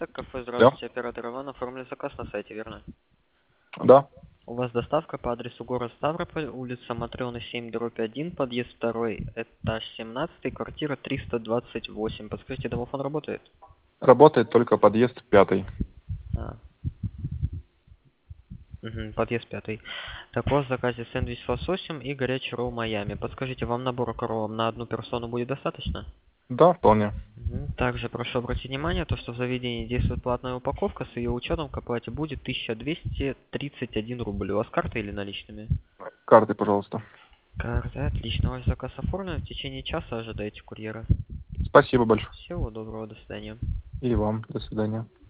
Так, кафе, Да. здравствуйте, оператор Иван, оформили заказ на сайте, верно? Да. У вас доставка по адресу город Ставрополь, улица Матрёны 7/1, подъезд 2, этаж 17, квартира 328. Подскажите, домофон работает? Работает только подъезд 5. А. Угу, подъезд 5. Так, у вас в заказе сэндвич с лососем и горячий ролл Майами. Подскажите, вам набора к роллам на одну персону будет достаточно? Да, вполне. Также прошу обратить внимание, то, что в заведении действует платная упаковка, с ее учетом к оплате будет 1231 рубль. У вас карта или наличными? Карты, пожалуйста. Карта, отлично. Ваш заказ оформлен. В течение часа ожидаете курьера. Спасибо большое. Всего доброго, до свидания. И вам. До свидания.